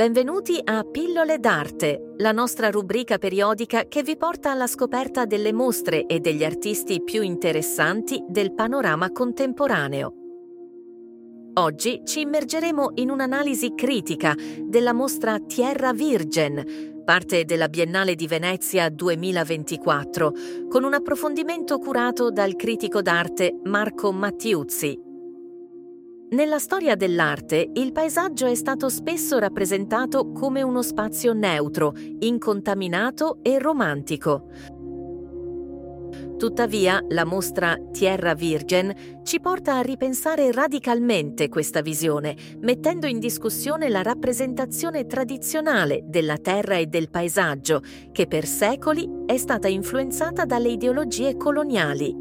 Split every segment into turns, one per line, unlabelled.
Benvenuti a Pillole d'Arte, la nostra rubrica periodica che vi porta alla scoperta delle mostre e degli artisti più interessanti del panorama contemporaneo. Oggi ci immergeremo in un'analisi critica della mostra Tierra Virgen, parte della Biennale di Venezia 2024, con un approfondimento curato dal critico d'arte Marco Mattiuzzi. Nella storia dell'arte, il paesaggio è stato spesso rappresentato come uno spazio neutro, incontaminato e romantico. Tuttavia, la mostra Tierra Virgen ci porta a ripensare radicalmente questa visione, mettendo in discussione la rappresentazione tradizionale della terra e del paesaggio, che per secoli è stata influenzata dalle ideologie coloniali.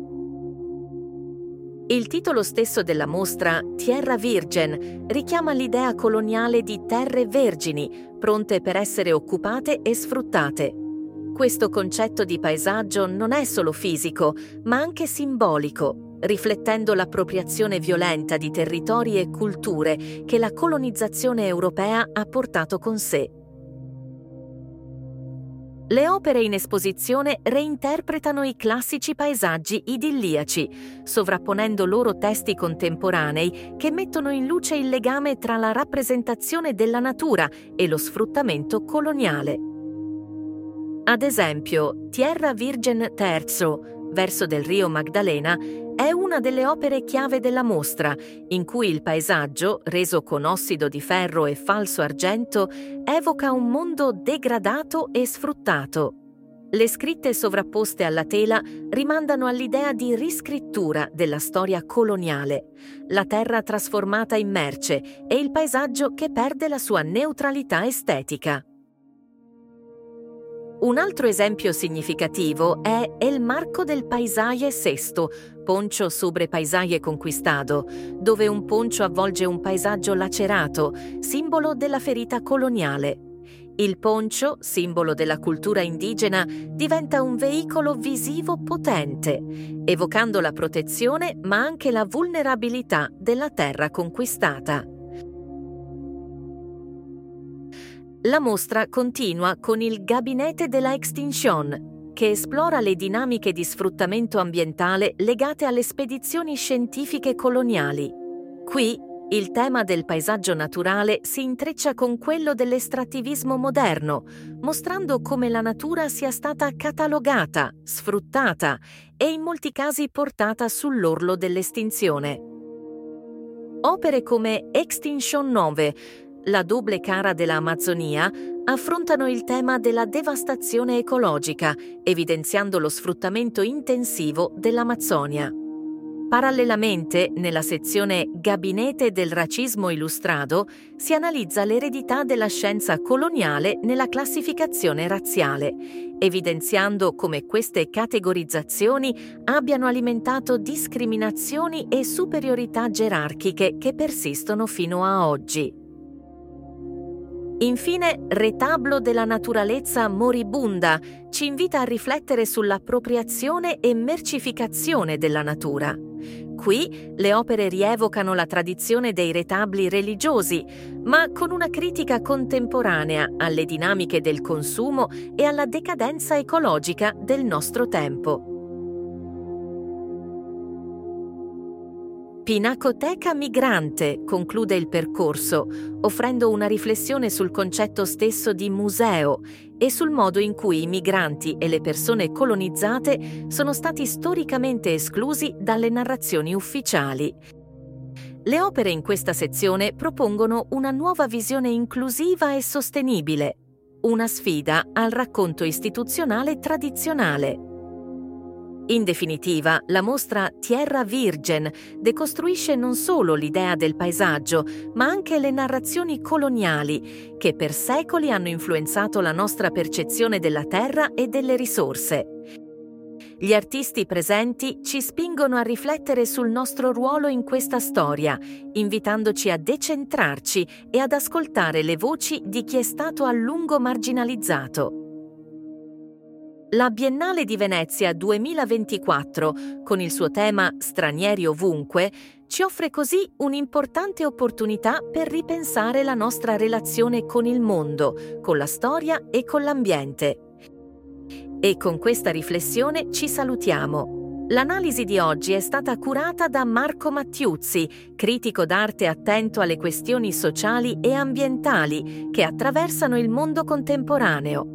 Il titolo stesso della mostra, Tierra Virgen, richiama l'idea coloniale di terre vergini, pronte per essere occupate e sfruttate. Questo concetto di paesaggio non è solo fisico, ma anche simbolico, riflettendo l'appropriazione violenta di territori e culture che la colonizzazione europea ha portato con sé. Le opere in esposizione reinterpretano i classici paesaggi idilliaci, sovrapponendo loro testi contemporanei che mettono in luce il legame tra la rappresentazione della natura e lo sfruttamento coloniale. Ad esempio, Tierra Virgen III, verso del Rio Magdalena, è una delle opere chiave della mostra, in cui il paesaggio, reso con ossido di ferro e falso argento, evoca un mondo degradato e sfruttato. Le scritte sovrapposte alla tela rimandano all'idea di riscrittura della storia coloniale, la terra trasformata in merce e il paesaggio che perde la sua neutralità estetica. Un altro esempio significativo è El Marco del Paisaje Sesto, poncho sobre Paisaje Conquistado, dove un poncio avvolge un paesaggio lacerato, simbolo della ferita coloniale. Il poncio, simbolo della cultura indigena, diventa un veicolo visivo potente, evocando la protezione ma anche la vulnerabilità della terra conquistata. La mostra continua con il Gabinete de la Extinción, che esplora le dinamiche di sfruttamento ambientale legate alle spedizioni scientifiche coloniali. Qui il tema del paesaggio naturale si intreccia con quello dell'estrattivismo moderno, mostrando come la natura sia stata catalogata, sfruttata e in molti casi portata sull'orlo dell'estinzione. Opere come Extinction 9, la doble cara della Amazzonia, affrontano il tema della devastazione ecologica, evidenziando lo sfruttamento intensivo dell'Amazzonia. Parallelamente, nella sezione Gabinete del Racismo Ilustrado, si analizza l'eredità della scienza coloniale nella classificazione razziale, evidenziando come queste categorizzazioni abbiano alimentato discriminazioni e superiorità gerarchiche che persistono fino a oggi. Infine, Retablo della naturalezza moribunda ci invita a riflettere sull'appropriazione e mercificazione della natura. Qui le opere rievocano la tradizione dei retabli religiosi, ma con una critica contemporanea alle dinamiche del consumo e alla decadenza ecologica del nostro tempo. Pinacoteca Migrante conclude il percorso, offrendo una riflessione sul concetto stesso di museo e sul modo in cui i migranti e le persone colonizzate sono stati storicamente esclusi dalle narrazioni ufficiali. Le opere in questa sezione propongono una nuova visione inclusiva e sostenibile, una sfida al racconto istituzionale tradizionale. In definitiva, la mostra Tierra Virgen decostruisce non solo l'idea del paesaggio, ma anche le narrazioni coloniali che per secoli hanno influenzato la nostra percezione della terra e delle risorse. Gli artisti presenti ci spingono a riflettere sul nostro ruolo in questa storia, invitandoci a decentrarci e ad ascoltare le voci di chi è stato a lungo marginalizzato. La Biennale di Venezia 2024, con il suo tema Stranieri ovunque, ci offre così un'importante opportunità per ripensare la nostra relazione con il mondo, con la storia e con l'ambiente. E con questa riflessione ci salutiamo. L'analisi di oggi è stata curata da Marco Mattiuzzi, critico d'arte attento alle questioni sociali e ambientali che attraversano il mondo contemporaneo.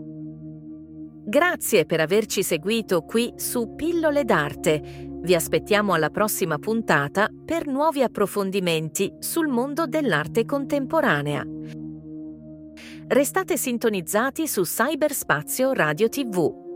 Grazie per averci seguito qui su Pillole d'Arte. Vi aspettiamo alla prossima puntata per nuovi approfondimenti sul mondo dell'arte contemporanea. Restate sintonizzati su Cyberspazio Radio TV.